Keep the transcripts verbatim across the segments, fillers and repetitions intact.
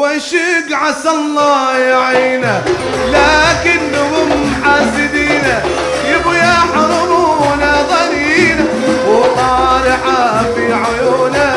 وشق عسى الله يعينه، لكنهم حاسدينه يبو يحرمونا ظنينه وطارحه في عيونه،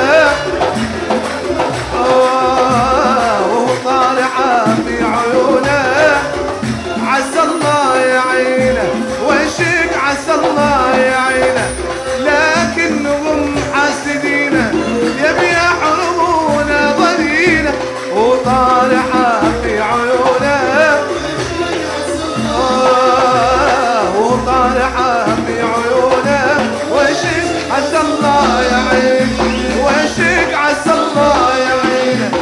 وطارحه في عيونه عسى الله يعينه، وشق عسى الله يعينه، لكنهم حاسدينه يبي يحرمونا ظنينه وطارحه في عيونه، وطارحه في عيونه وشق عسى الله يعينه، وشق عسى الله يعينه،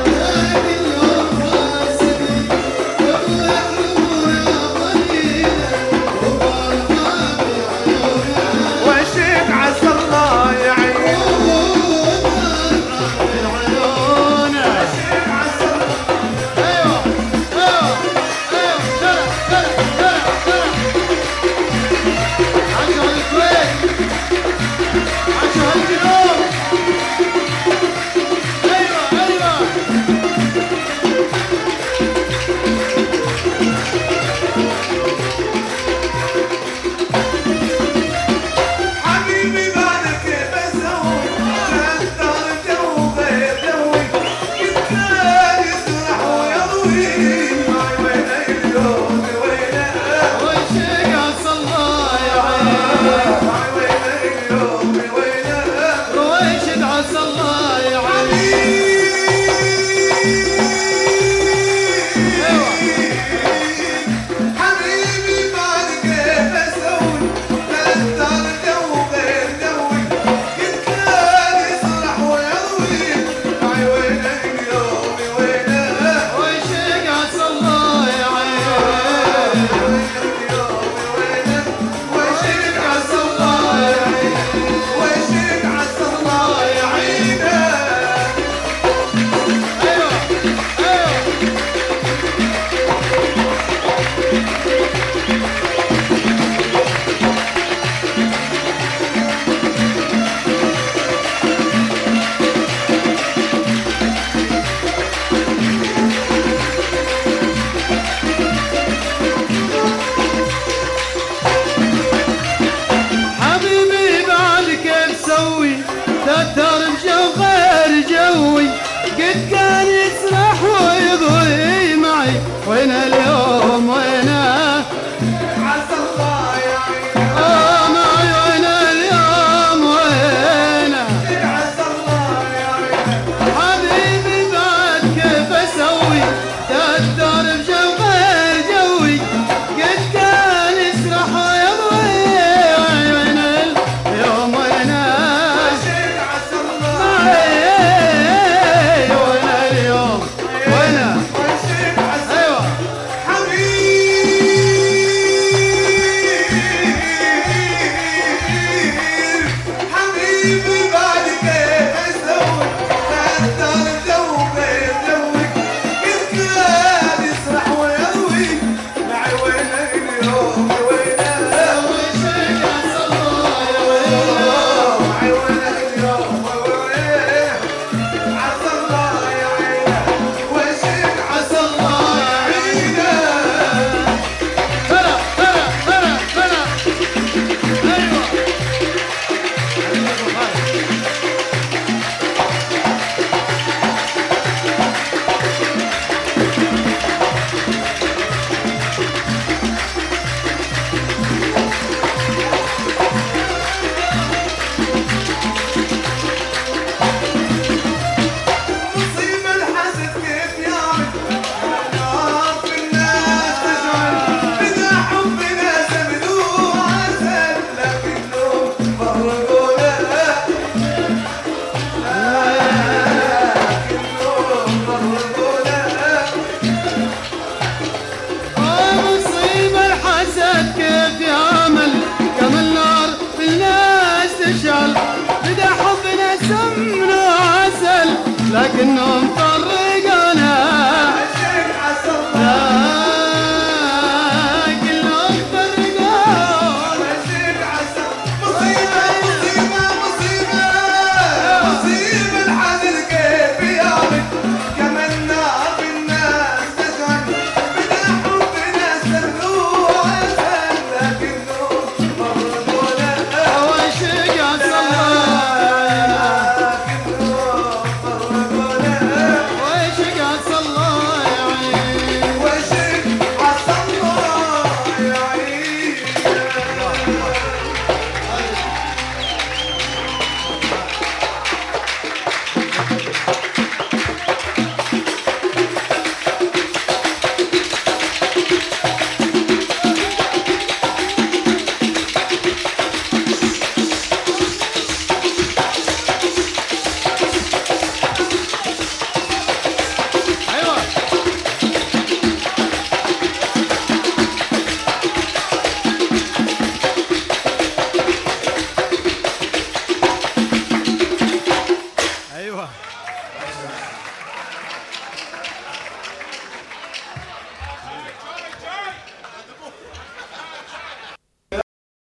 وشق عسى الله يعينه، وين اليوم وينه عسى الله يعينه، آه معي وين اليوم وينه عسى الله يعينه، حبيبي بعد كيف اسوي تأثر بجو غير جوي قد كان يسرح ويضوي وين اليوم وينه وشق عسى الله معي وين اليوم وينه وشق عسى ايوه حبيبي بعد كيف اسوي تأثر جو غير جوك، كل كلام يسرح ويروي معي وين اليوم وينه، وشق عسى الله يعينه معي وين اليوم وينه عسى الله يعينه، وشق عسى الله يعينه. هلا هلا هلا هلا ايوه مصيبة الحسد كيف يعمل نار في الناس تشعل، بدا حبنا زمن وعسل لكنهم فرقونا، لكنهم فرقونا. مصيبة الحسد كيف يعمل كم النار في الناس تشعل بدا حبنا سمن وعسل لكنهم فرقونا